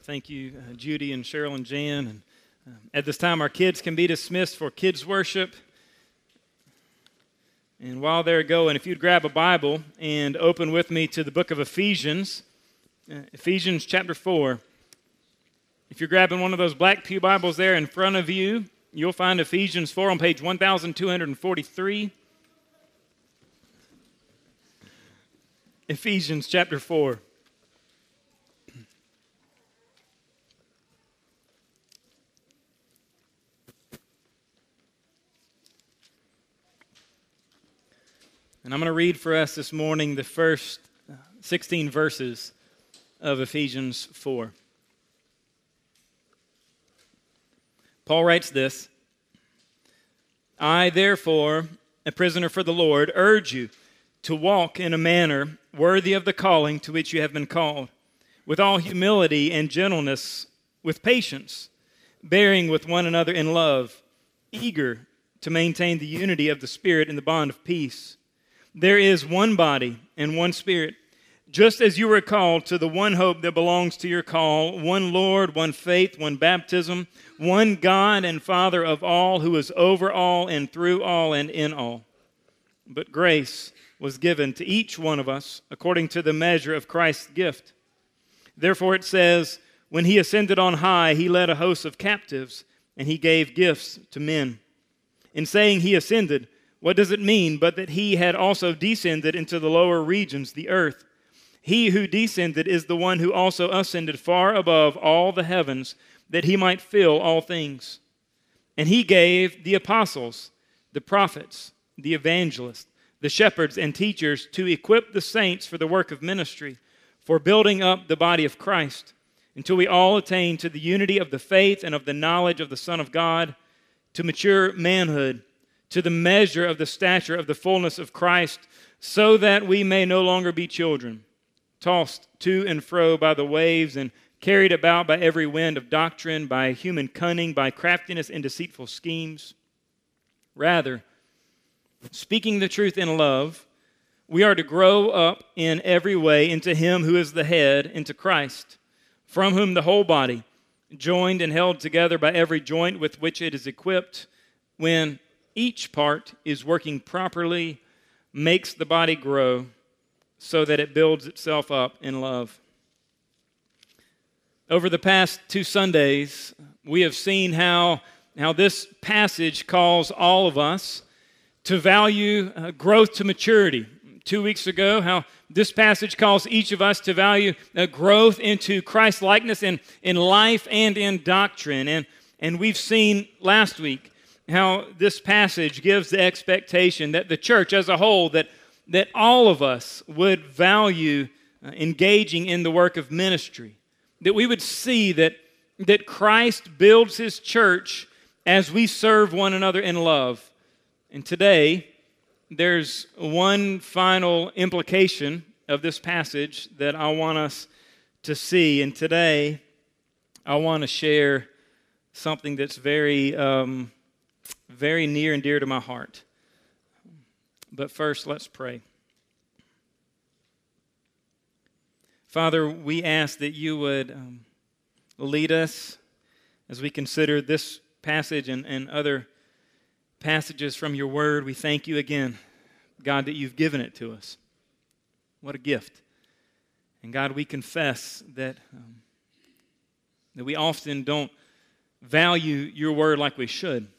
Thank you, Judy and Cheryl and Jan. And at this time, our kids can be dismissed for kids worship. And while they're going, if you'd grab a Bible and open with me to the book of Ephesians, Ephesians chapter 4. If you're grabbing one of those black pew Bibles there in front of you, you'll find Ephesians 4 on page 1243. Ephesians chapter 4. And I'm going to read for us this morning the first 16 verses of Ephesians 4. Paul writes this: I, therefore, a prisoner for the Lord, urge you to walk in a manner worthy of the calling to which you have been called, with all humility and gentleness, with patience, bearing with one another in love, eager to maintain the unity of the Spirit in the bond of peace. There is one body and one Spirit, just as you were called to the one hope that belongs to your call, one Lord, one faith, one baptism, one God and Father of all, who is over all and through all and in all. But grace was given to each one of us according to the measure of Christ's gift. Therefore it says, when he ascended on high, he led a host of captives, and he gave gifts to men. In saying he ascended, what does it mean but that he had also descended into the lower regions, the earth? He who descended is the one who also ascended far above all the heavens, that he might fill all things. And he gave the apostles, the prophets, the evangelists, the shepherds and teachers to equip the saints for the work of ministry, for building up the body of Christ, until we all attain to the unity of the faith and of the knowledge of the Son of God, to mature manhood, to the measure of the stature of the fullness of Christ, so that we may no longer be children, tossed to and fro by the waves and carried about by every wind of doctrine, by human cunning, by craftiness and deceitful schemes. Rather, speaking the truth in love, we are to grow up in every way into Him who is the head, into Christ, from whom the whole body, joined and held together by every joint with which it is equipped, when each part is working properly, makes the body grow so that it builds itself up in love. Over the past 2 Sundays, we have seen how this passage calls all of us to value growth to maturity. 2 weeks ago, how this passage calls each of us to value growth into Christ-likeness in life and in doctrine. And we've seen last week how this passage gives the expectation that the church as a whole, that all of us would value engaging in the work of ministry, that we would see that Christ builds His church as we serve one another in love. And today, there's one final implication of this passage that I want us to see. And today, I want to share something that's very near and dear to my heart. But first, let's pray. Father, we ask that you would lead us as we consider this passage and other passages from your word. We thank you again, God, that you've given it to us. What a gift. And God, we confess that we often don't value your word like we should.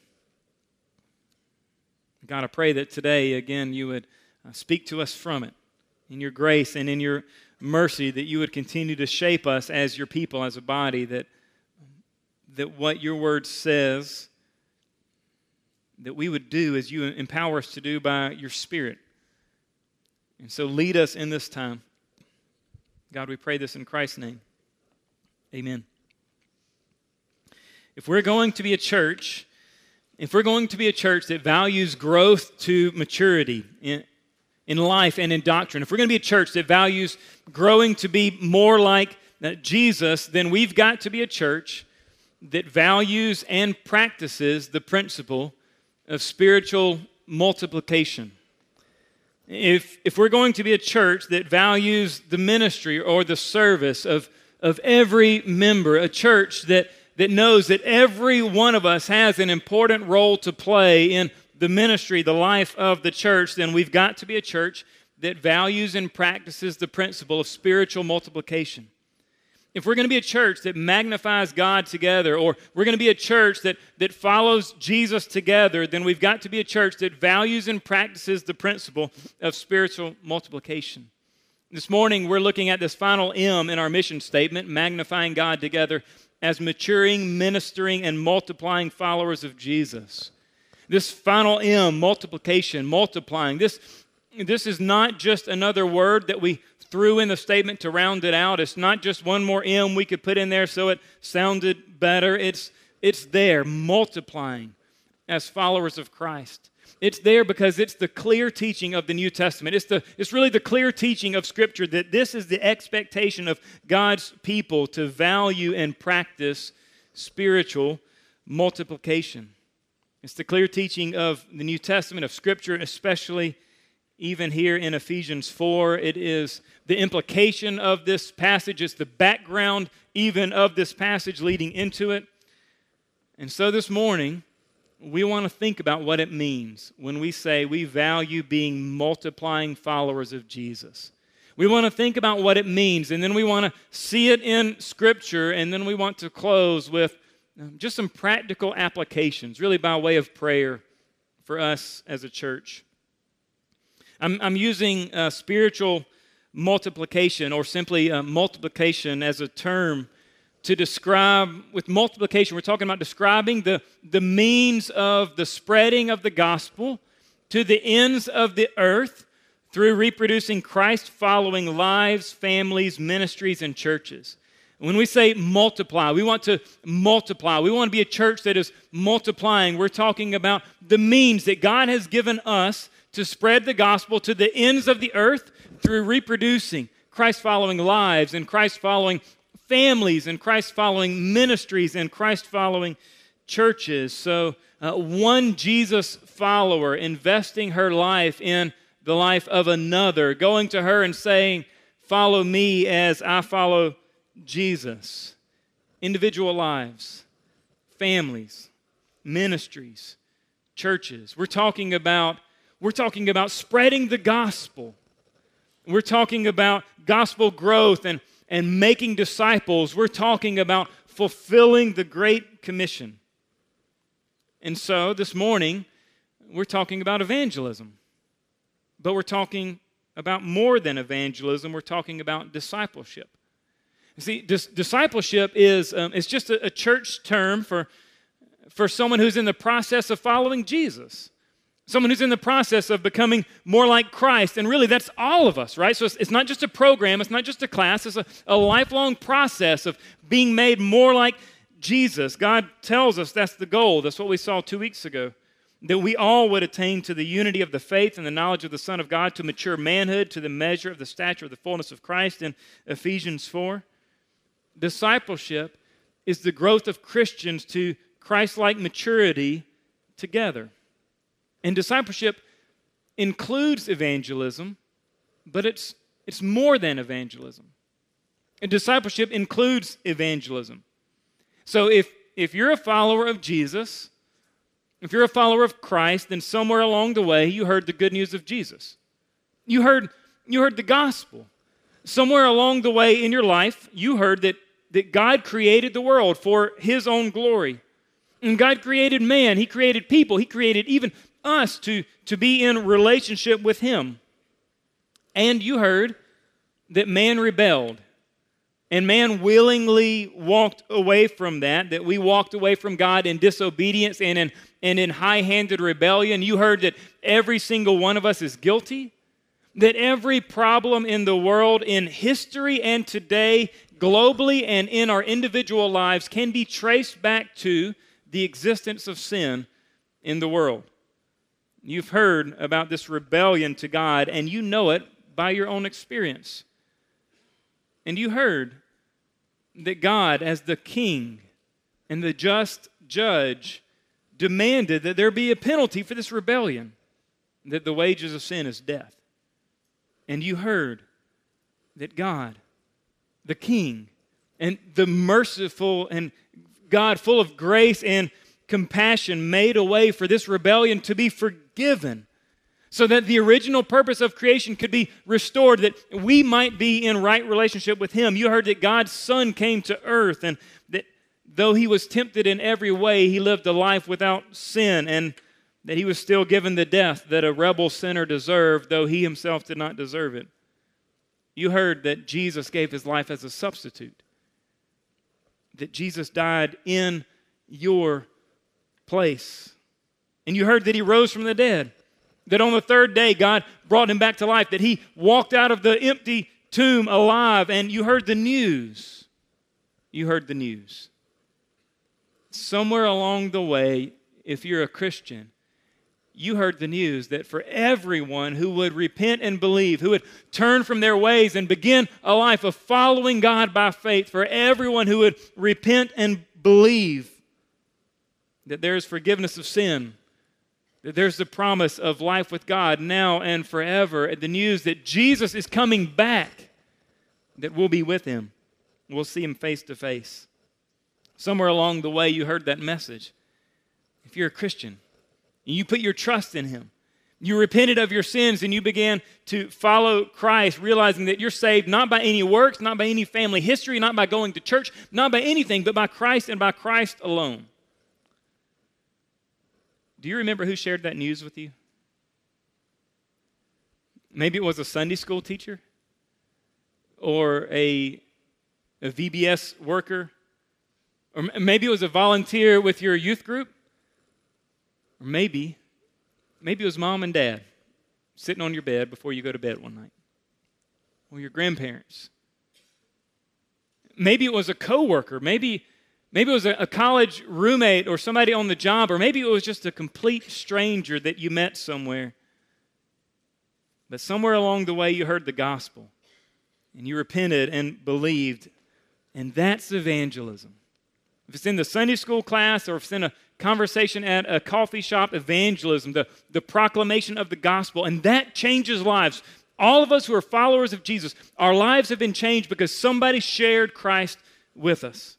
God, I pray that today, again, you would speak to us from it in your grace and in your mercy, that you would continue to shape us as your people, as a body, that what your word says, that we would do as you empower us to do by your Spirit. And so lead us in this time. God, we pray this in Christ's name. Amen. If we're going to be a church that values growth to maturity in life and in doctrine, if we're going to be a church that values growing to be more like Jesus, then we've got to be a church that values and practices the principle of spiritual multiplication. If we're going to be a church that values the ministry or the service of of every member, a church that knows that every one of us has an important role to play in the ministry, the life of the church, then we've got to be a church that values and practices the principle of spiritual multiplication. If we're going to be a church that magnifies God together, or we're going to be a church that follows Jesus together, then we've got to be a church that values and practices the principle of spiritual multiplication. This morning, we're looking at this final M in our mission statement, magnifying God together as maturing, ministering, and multiplying followers of Jesus. This final M, multiplication, multiplying, this is not just another word that we threw in the statement to round it out. It's not just one more M we could put in there so it sounded better. It's there, multiplying as followers of Christ. It's there because it's the clear teaching of the New Testament. It's really the clear teaching of Scripture that this is the expectation of God's people to value and practice spiritual multiplication. It's the clear teaching of the New Testament, of Scripture, especially even here in Ephesians 4. It is the implication of this passage. It's the background even of this passage leading into it. And so this morning, we want to think about what it means when we say we value being multiplying followers of Jesus. We want to think about what it means, and then we want to see it in Scripture, and then we want to close with just some practical applications, really by way of prayer for us as a church. I'm using spiritual multiplication, or simply multiplication, as a term to describe. With multiplication, we're talking about describing the means of the spreading of the gospel to the ends of the earth through reproducing Christ-following lives, families, ministries, and churches. When we say multiply, we want to multiply. We want to be a church that is multiplying. We're talking about the means that God has given us to spread the gospel to the ends of the earth through reproducing Christ-following lives and Christ-following families and Christ-following ministries and Christ-following churches. So one Jesus follower investing her life in the life of another, going to her and saying, "Follow me as I follow Jesus." Individual lives, families, ministries, churches. We're talking about spreading the gospel. We're talking about gospel growth and making disciples. We're talking about fulfilling the Great Commission. And so this morning, we're talking about evangelism. But we're talking about more than evangelism. We're talking about discipleship. You see, discipleship is it's just a church term for someone who's in the process of following Jesus. Someone who's in the process of becoming more like Christ. And really, that's all of us, right? So it's not just a program. It's not just a class. It's a lifelong process of being made more like Jesus. God tells us that's the goal. That's what we saw 2 weeks ago. That we all would attain to the unity of the faith and the knowledge of the Son of God, to mature manhood, to the measure of the stature of the fullness of Christ in Ephesians 4. Discipleship is the growth of Christians to Christ-like maturity together. And discipleship includes evangelism, but it's more than evangelism. And discipleship includes evangelism. So if you're a follower of Jesus, if you're a follower of Christ, then somewhere along the way you heard the good news of Jesus. You heard the gospel. Somewhere along the way in your life, you heard that God created the world for His own glory. And God created man. He created people. He created even us to be in relationship with Him. And you heard that man rebelled. And man willingly walked away from that we walked away from God in disobedience and in high-handed rebellion. You heard that every single one of us is guilty, that every problem in the world, in history and today, globally and in our individual lives, can be traced back to the existence of sin in the world. You've heard about this rebellion to God, and you know it by your own experience. And you heard that God, as the king and the just judge, demanded that there be a penalty for this rebellion, that the wages of sin is death. And you heard that God, the king, And the merciful and God, full of grace and compassion, made a way for this rebellion to be forgiven so that the original purpose of creation could be restored, that we might be in right relationship with Him. You heard that God's Son came to earth, and that though He was tempted in every way, He lived a life without sin, and that He was still given the death that a rebel sinner deserved, though He Himself did not deserve it. You heard that Jesus gave His life as a substitute, that Jesus died in your place. And you heard that He rose from the dead, that on the third day God brought Him back to life, that He walked out of the empty tomb alive, and you heard the news. You heard the news. Somewhere along the way, if you're a Christian, you heard the news that for everyone who would repent and believe, who would turn from their ways and begin a life of following God by faith, for everyone who would repent and believe that there is forgiveness of sin, that there's the promise of life with God now and forever, the news that Jesus is coming back, that we'll be with Him. We'll see Him face to face. Somewhere along the way, you heard that message. If you're a Christian, and you put your trust in Him, you repented of your sins, and you began to follow Christ, realizing that you're saved not by any works, not by any family history, not by going to church, not by anything, but by Christ and by Christ alone. Do you remember who shared that news with you? Maybe it was a Sunday school teacher or a VBS worker, or maybe it was a volunteer with your youth group, or maybe it was mom and dad sitting on your bed before you go to bed one night, or your grandparents. Maybe it was a coworker, maybe it was a college roommate or somebody on the job, or maybe it was just a complete stranger that you met somewhere. But somewhere along the way you heard the gospel and you repented and believed, and that's evangelism. If it's in the Sunday school class or if it's in a conversation at a coffee shop, evangelism, the proclamation of the gospel, and that changes lives. All of us who are followers of Jesus, our lives have been changed because somebody shared Christ with us.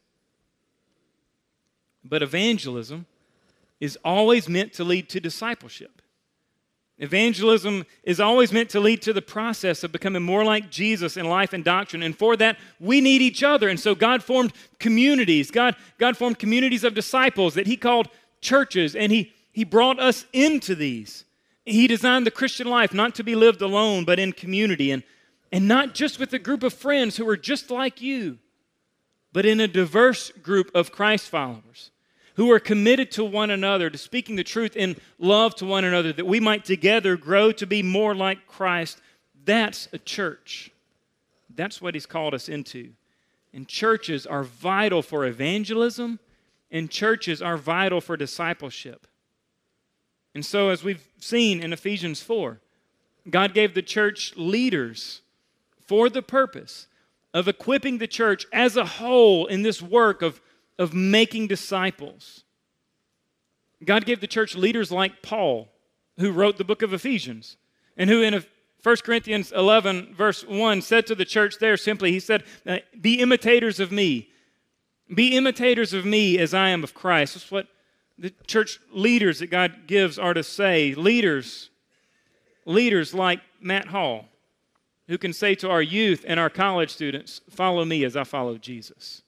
But evangelism is always meant to lead to discipleship. Evangelism is always meant to lead to the process of becoming more like Jesus in life and doctrine. And for that, we need each other. And so God formed communities. God formed communities of disciples that He called churches. And He brought us into these. He designed the Christian life not to be lived alone, but in community. And not just with a group of friends who are just like you, but in a diverse group of Christ followers who are committed to one another, to speaking the truth in love to one another, that we might together grow to be more like Christ. That's a church. That's what He's called us into. And churches are vital for evangelism, and churches are vital for discipleship. And so, as we've seen in Ephesians 4, God gave the church leaders for the purpose of equipping the church as a whole in this work of making disciples. God gave the church leaders like Paul, who wrote the book of Ephesians, and who in 1 Corinthians 11, verse 1, said to the church there simply, he said, be imitators of me. Be imitators of me as I am of Christ. That's what the church leaders that God gives are to say. Leaders like Matt Hall, who can say to our youth and our college students, follow me as I follow Jesus.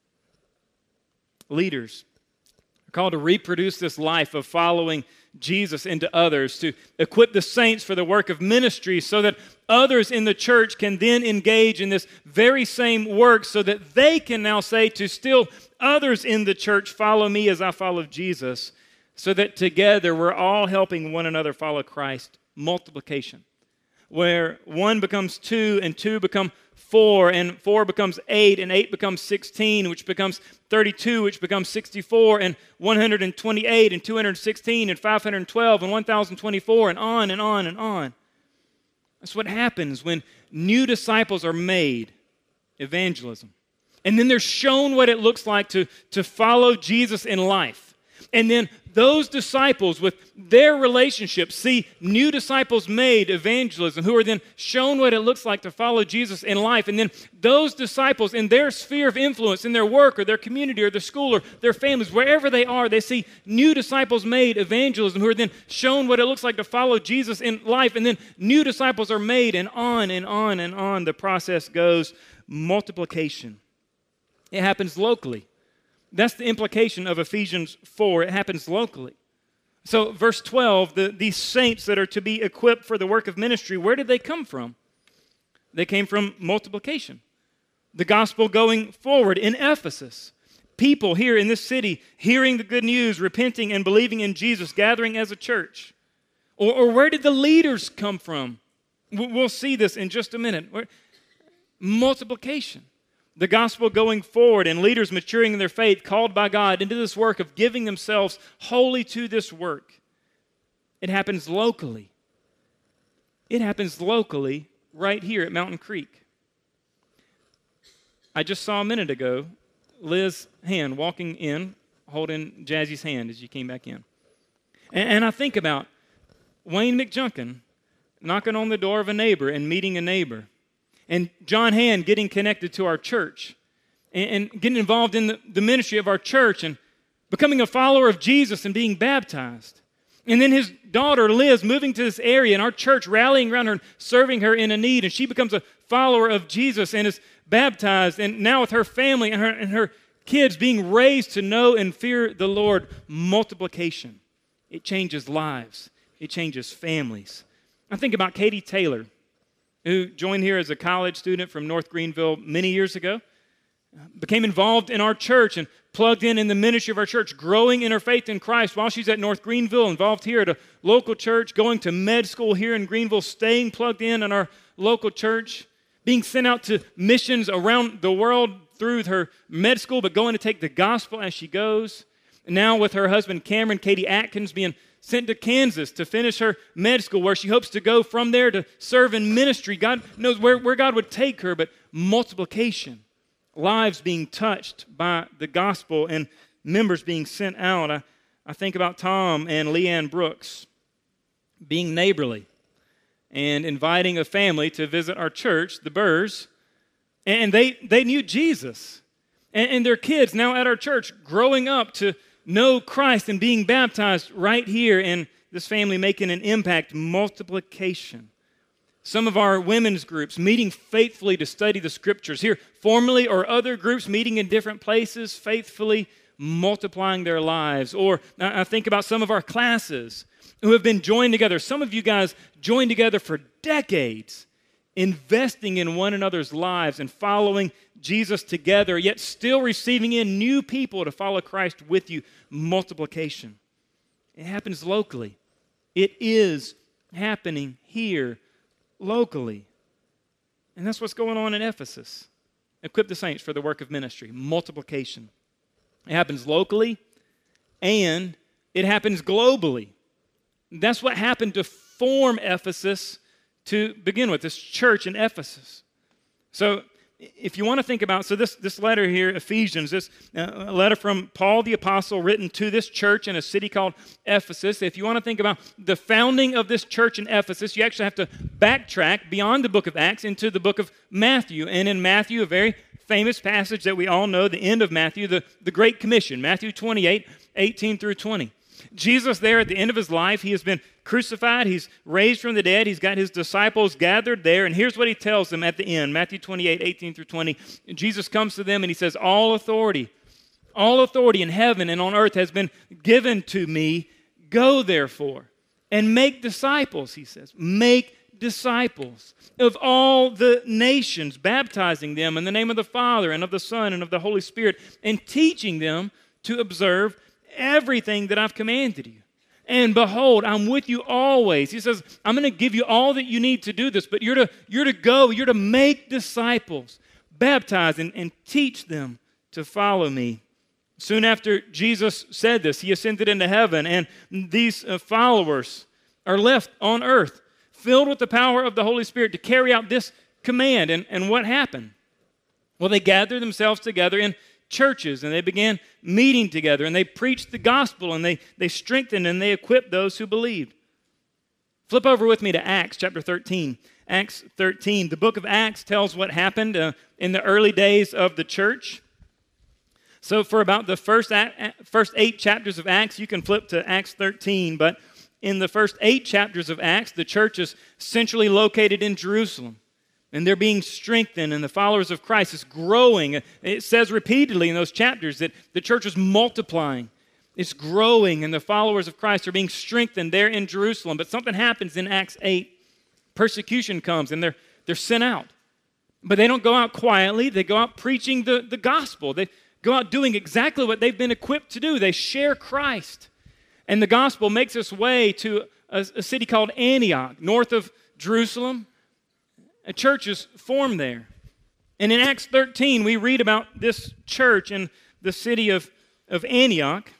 Leaders are called to reproduce this life of following Jesus into others, to equip the saints for the work of ministry so that others in the church can then engage in this very same work so that they can now say to still others in the church, follow me as I follow Jesus, so that together we're all helping one another follow Christ. Multiplication, where 1 becomes 2 and 2 become 4 and 4 becomes 8 and 8 becomes 16, which becomes 32, which becomes 64 and 128 and 216 and 512 and 1024 and on and on and on. That's what happens when new disciples are made, evangelism. And then they're shown what it looks like to follow Jesus in life. And then those disciples with their relationships see new disciples made, evangelism, who are then shown what it looks like to follow Jesus in life. And then those disciples in their sphere of influence, in their work or their community or their school or their families, wherever they are, they see new disciples made, evangelism, who are then shown what it looks like to follow Jesus in life. And then new disciples are made, and on and on and on the process goes. Multiplication. It happens locally. That's the implication of Ephesians 4. It happens locally. So verse 12, these saints that are to be equipped for the work of ministry, where did they come from? They came from multiplication. The gospel going forward in Ephesus. People here in this city hearing the good news, repenting and believing in Jesus, gathering as a church. Or where did the leaders come from? We'll see this in just a minute. Multiplication. The gospel going forward and leaders maturing in their faith, called by God into this work of giving themselves wholly to this work. It happens locally. It happens locally right here at Mountain Creek. I just saw a minute ago Liz Hand walking in, holding Jazzy's hand as you came back in. And I think about Wayne McJunkin knocking on the door of a neighbor and meeting a neighbor. And John Hand getting connected to our church and getting involved in the ministry of our church and becoming a follower of Jesus and being baptized. And then his daughter, Liz, moving to this area and our church rallying around her and serving her in a need. And she becomes a follower of Jesus and is baptized. And now with her family and her kids being raised to know and fear the Lord. Multiplication. It changes lives. It changes families. I think about Katie Taylor, who joined here as a college student from North Greenville many years ago, became involved in our church and plugged in the ministry of our church, growing in her faith in Christ while she's at North Greenville, involved here at a local church, going to med school here in Greenville, staying plugged in our local church, being sent out to missions around the world through her med school, but going to take the gospel as she goes. And now with her husband Cameron, Katie Atkins, being sent to Kansas to finish her med school, where she hopes to go from there to serve in ministry. God knows where God would take her, but multiplication, lives being touched by the gospel and members being sent out. I think about Tom and Leanne Brooks being neighborly and inviting a family to visit our church, the Burrs, and they knew Jesus. And their kids now at our church growing up to know Christ and being baptized right here, and this family making an impact. Multiplication. Some of our women's groups meeting faithfully to study the scriptures here formally, or other groups meeting in different places faithfully, multiplying their lives. Or I think about some of our classes who have been joined together. Some of you guys joined together for decades, investing in one another's lives and following Jesus together, yet still receiving in new people to follow Christ with you. Multiplication. It happens locally. It is happening here locally. And that's what's going on in Ephesus. Equip the saints for the work of ministry. Multiplication. It happens locally and it happens globally. That's what happened to form Ephesus to begin with, this church in Ephesus. So if you want to think about, this letter here, Ephesians, this letter from Paul the Apostle written to this church in a city called Ephesus. If you want to think about the founding of this church in Ephesus, you actually have to backtrack beyond the book of Acts into the book of Matthew. And in Matthew, a very famous passage that we all know, the end of Matthew, the Great Commission, Matthew 28, 18 through 20. Jesus there at the end of his life, he has been crucified, he's raised from the dead, he's got his disciples gathered there, and here's what he tells them at the end, Matthew 28, 18 through 20. Jesus comes to them and he says, all authority in heaven and on earth has been given to me. Go therefore and make disciples, he says. Make disciples of all the nations, baptizing them in the name of the Father and of the Son and of the Holy Spirit, and teaching them to observe everything that I've commanded you. And behold, I'm with you always. He says, I'm going to give you all that you need to do this, but you're to go, you're to make disciples, baptize and teach them to follow me. Soon after Jesus said this, he ascended into heaven, and these followers are left on earth, filled with the power of the Holy Spirit to carry out this command. And what happened? Well, they gathered themselves together in churches, and they began meeting together, and they preached the gospel, and they strengthened and they equipped those who believed. Flip over with me to Acts chapter 13. Acts 13. The book of Acts tells what happened in the early days of the church. So for about the first 8 chapters of Acts, you can flip to Acts 13, but in the first 8 chapters of Acts, the church is centrally located in Jerusalem. And they're being strengthened, and the followers of Christ is growing. It says repeatedly in those chapters that the church is multiplying. It's growing, and the followers of Christ are being strengthened there in Jerusalem. But something happens in Acts 8. Persecution comes, and they're sent out. But they don't go out quietly. They go out preaching the gospel. They go out doing exactly what they've been equipped to do. They share Christ. And the gospel makes its way to a city called Antioch, north of Jerusalem. A church is formed there. And in Acts 13, we read about this church in the city of Antioch.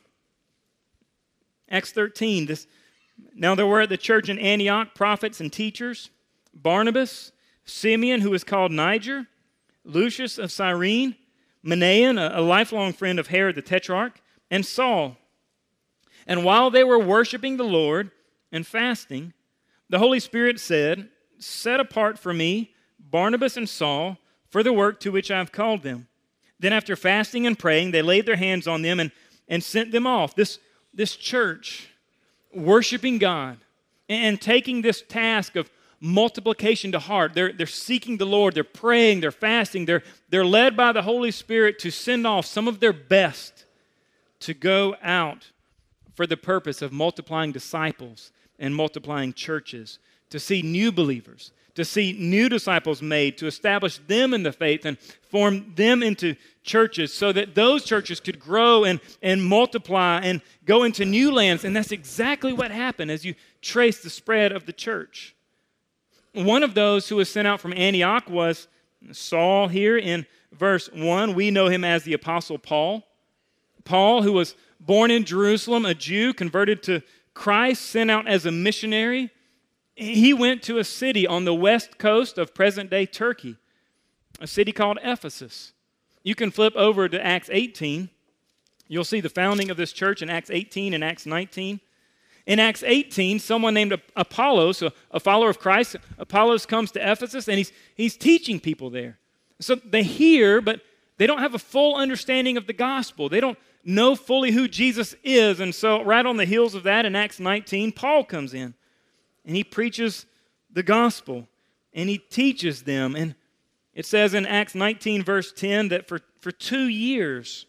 Acts 13, now there were at the church in Antioch prophets and teachers, Barnabas, Simeon, who was called Niger, Lucius of Cyrene, Manaen, a lifelong friend of Herod the Tetrarch, and Saul. And while they were worshiping the Lord and fasting, the Holy Spirit said, "Set apart for me Barnabas and Saul for the work to which I have called them." Then after fasting and praying, they laid their hands on them and sent them off. This church, worshiping God and taking this task of multiplication to heart. They're seeking the Lord. They're praying. They're fasting. They're led by the Holy Spirit to send off some of their best to go out for the purpose of multiplying disciples and multiplying churches, to see new believers, to see new disciples made, to establish them in the faith and form them into churches so that those churches could grow and multiply and go into new lands. And that's exactly what happened as you trace the spread of the church. One of those who was sent out from Antioch was Saul. Here in verse 1, we know him as the Apostle Paul. Paul, who was born in Jerusalem, a Jew, converted to Christ, sent out as a missionary. He went to a city on the west coast of present-day Turkey, a city called Ephesus. You can flip over to Acts 18. You'll see the founding of this church in Acts 18 and Acts 19. In Acts 18, someone named Apollos, a follower of Christ, Apollos comes to Ephesus, and he's teaching people there. So they hear, but they don't have a full understanding of the gospel. They don't know fully who Jesus is. And so right on the heels of that, in Acts 19, Paul comes in. And he preaches the gospel, and he teaches them. And it says in Acts 19, verse 10, that for 2 years,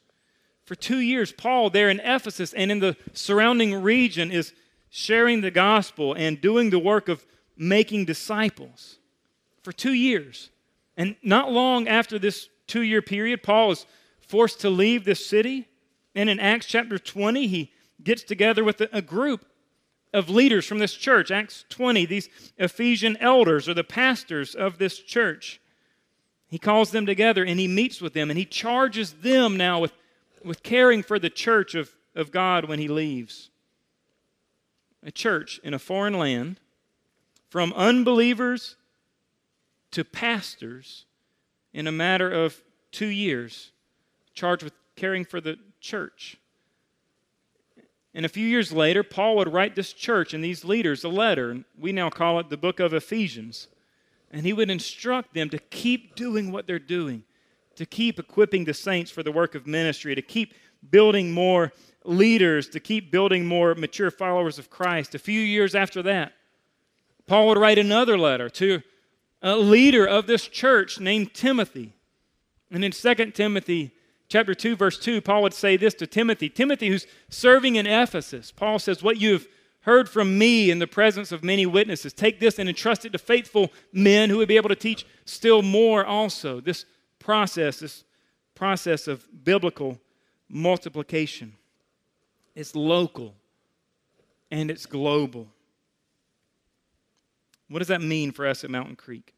Paul there in Ephesus and in the surrounding region is sharing the gospel and doing the work of making disciples. For 2 years. And not long after this 2-year period, Paul is forced to leave this city. And in Acts chapter 20, he gets together with a group of leaders from this church. Acts 20, these Ephesian elders are the pastors of this church. He calls them together and he meets with them and he charges them now with caring for the church of God when he leaves. A church in a foreign land, from unbelievers to pastors in a matter of 2 years, charged with caring for the church. And a few years later, Paul would write this church and these leaders a letter, and we now call it the book of Ephesians. And he would instruct them to keep doing what they're doing, to keep equipping the saints for the work of ministry, to keep building more leaders, to keep building more mature followers of Christ. A few years after that, Paul would write another letter to a leader of this church named Timothy. And in 2 Timothy chapter 2, verse 2, Paul would say this to Timothy. Timothy, who's serving in Ephesus, Paul says, "What you have heard from me in the presence of many witnesses, take this and entrust it to faithful men who would be able to teach still more also." This process of biblical multiplication. It's local and it's global. What does that mean for us at Mountain Creek?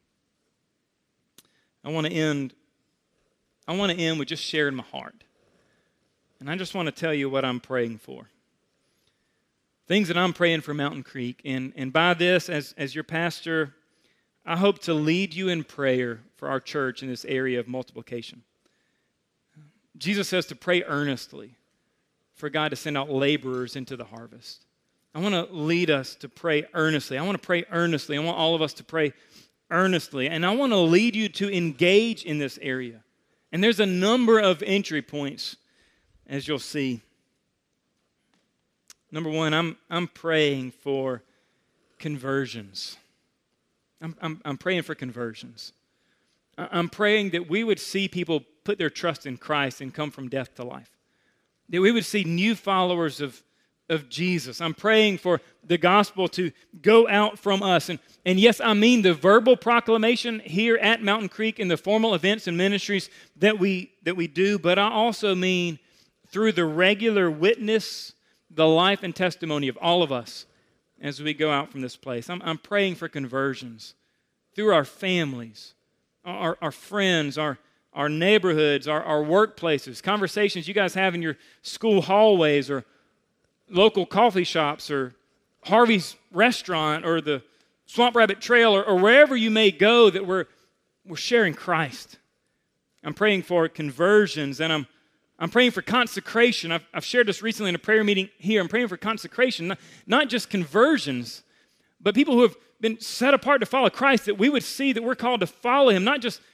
I want to end with just sharing my heart. And I just want to tell you what I'm praying for. Things that I'm praying for Mountain Creek. And by this, as your pastor, I hope to lead you in prayer for our church in this area of multiplication. Jesus says to pray earnestly for God to send out laborers into the harvest. I want to lead us to pray earnestly. I want to pray earnestly. I want all of us to pray earnestly. And I want to lead you to engage in this area. And there's a number of entry points, as you'll see. Number one, I'm praying for conversions. I'm praying for conversions. I'm praying that we would see people put their trust in Christ and come from death to life. That we would see new followers of Jesus. I'm praying for the gospel to go out from us. And yes, I mean the verbal proclamation here at Mountain Creek in the formal events and ministries that we do, but I also mean through the regular witness, the life and testimony of all of us as we go out from this place. I'm praying for conversions through our families, our friends, our neighborhoods, our workplaces, conversations you guys have in your school hallways or local coffee shops or Harvey's restaurant or the Swamp Rabbit Trail or wherever you may go that we're sharing Christ. I'm praying for conversions, and I'm praying for consecration. I've shared this recently in a prayer meeting here. I'm praying for consecration, not just conversions, but people who have been set apart to follow Christ, that we would see that we're called to follow Him, not just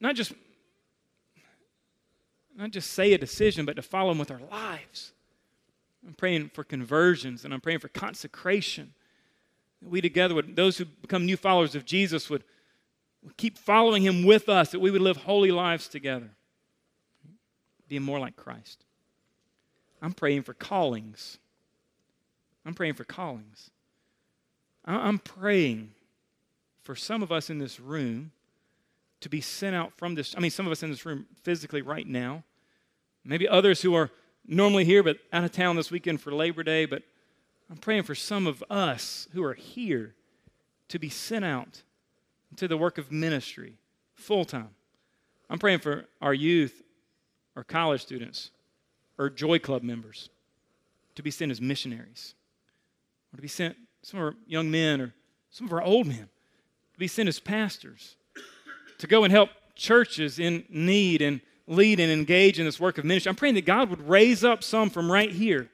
say a decision, but to follow Him with our lives. I'm praying for conversions, and I'm praying for consecration. That we together, those who become new followers of Jesus, would keep following Him with us, that we would live holy lives together, being more like Christ. I'm praying for callings. I'm praying for callings. I'm praying for some of us in this room to be sent out from this. Some of us in this room physically right now. Maybe others who are normally here but out of town this weekend for Labor Day. But I'm praying for some of us who are here to be sent out into the work of ministry full time. I'm praying for our youth, our college students, or Joy Club members to be sent as missionaries, or to be sent, some of our young men or some of our old men, to be sent as pastors, to go and help churches in need and lead and engage in this work of ministry. I'm praying that God would raise up some from right here.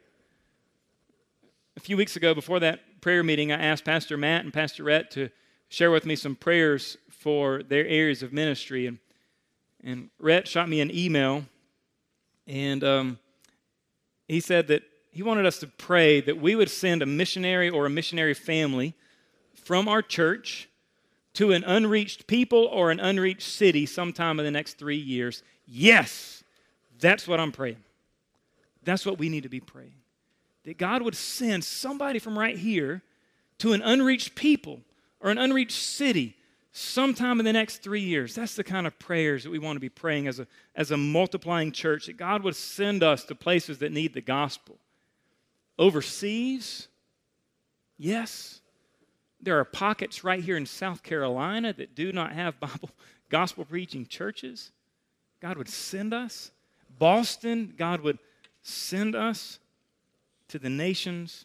A few weeks ago, before that prayer meeting, I asked Pastor Matt and Pastor Rhett to share with me some prayers for their areas of ministry. And Rhett shot me an email, and he said that he wanted us to pray that we would send a missionary or a missionary family from our church to an unreached people or an unreached city sometime in the next 3 years. Yes, that's what I'm praying. That's what we need to be praying. That God would send somebody from right here to an unreached people or an unreached city sometime in the next 3 years. That's the kind of prayers that we want to be praying as a multiplying church, that God would send us to places that need the gospel. Overseas, yes. There are pockets right here in South Carolina that do not have gospel preaching churches. God would send us. Boston, God would send us to the nations.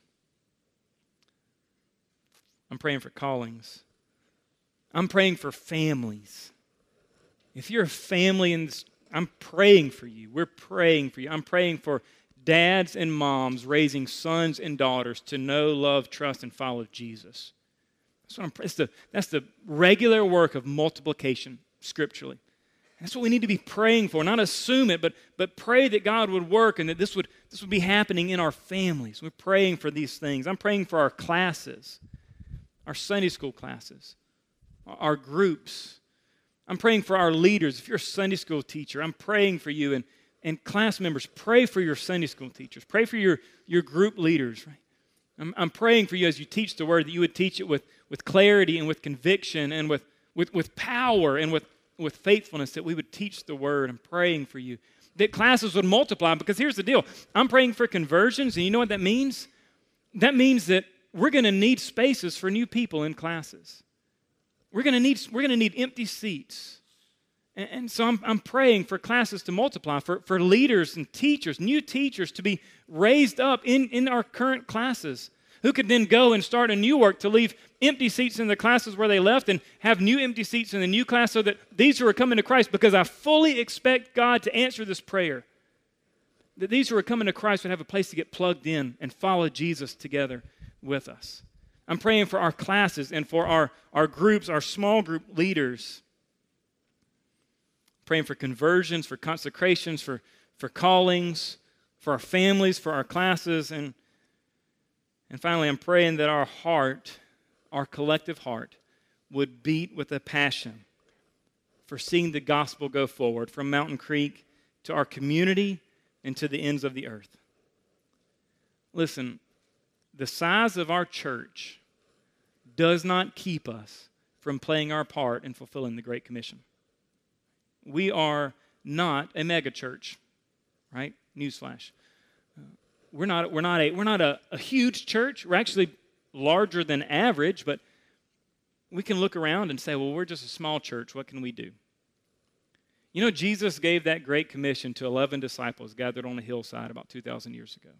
I'm praying for callings. I'm praying for families. If you're a family, I'm praying for you. We're praying for you. I'm praying for dads and moms raising sons and daughters to know, love, trust, and follow Jesus. That's the regular work of multiplication scripturally. That's what we need to be praying for. Not assume it, but pray that God would work and that this would be happening in our families. We're praying for these things. I'm praying for our classes, our Sunday school classes, our groups. I'm praying for our leaders. If you're a Sunday school teacher, I'm praying for you. And class members, pray for your Sunday school teachers. Pray for your group leaders. Right? I'm praying for you as you teach the word, that you would teach it with clarity and with conviction and with power and with faithfulness, that we would teach the word. I'm praying for you, that classes would multiply, because here's the deal. I'm praying for conversions, and you know what that means? That means that we're going to need spaces for new people in classes. We're going to need empty seats. And so I'm praying for classes to multiply, for leaders and teachers, new teachers to be raised up in our current classes, who could then go and start a new work to leave empty seats in the classes where they left and have new empty seats in the new class, so that these who are coming to Christ, because I fully expect God to answer this prayer, That these who are coming to Christ would have a place to get plugged in and follow Jesus together with us. I'm praying for our classes and for our groups, our small group leaders. Praying for conversions, for consecrations, for callings, for our families, for our classes. And finally, I'm praying that our heart, our collective heart, would beat with a passion for seeing the gospel go forward from Mountain Creek to our community and to the ends of the earth. Listen, the size of our church does not keep us from playing our part in fulfilling the Great Commission. We are not a mega church, right? Newsflash. We're not a huge church. We're actually larger than average, but we can look around and say, well, we're just a small church. What can we do? You know, Jesus gave that Great Commission to 11 disciples gathered on a hillside about 2,000 years ago.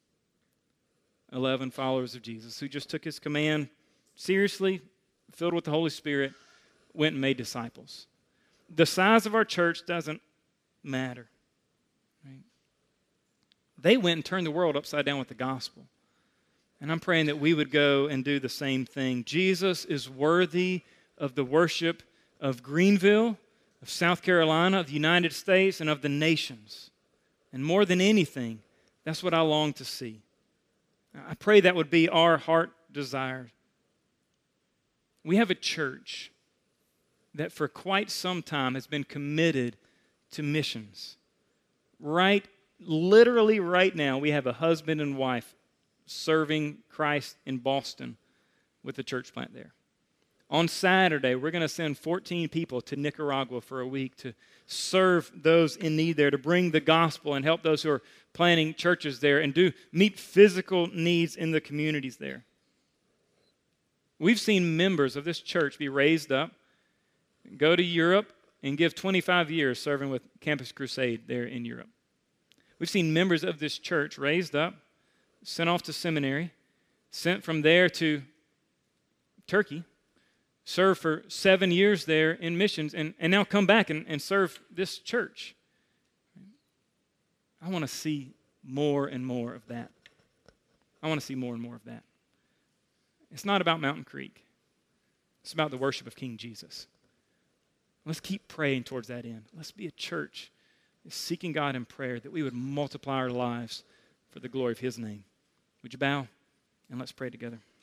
11 followers of Jesus who just took his command seriously, filled with the Holy Spirit, went and made disciples. The size of our church doesn't matter. Right? They went and turned the world upside down with the gospel. And I'm praying that we would go and do the same thing. Jesus is worthy of the worship of Greenville, of South Carolina, of the United States, and of the nations. And more than anything, that's what I long to see. I pray that would be our heart desire. We have a church that for quite some time has been committed to missions. Literally right now, we have a husband and wife serving Christ in Boston with a church plant there. On Saturday, we're going to send 14 people to Nicaragua for a week to serve those in need there, to bring the gospel and help those who are planting churches there and meet physical needs in the communities there. We've seen members of this church be raised up, go to Europe, and give 25 years serving with Campus Crusade there in Europe. We've seen members of this church raised up, sent off to seminary, sent from there to Turkey, served for 7 years there in missions, and now come back and serve this church. I want to see more and more of that. I want to see more and more of that. It's not about Mountain Creek. It's about the worship of King Jesus. Let's keep praying towards that end. Let's be a church seeking God in prayer that we would multiply our lives for the glory of His name. Would you bow and let's pray together?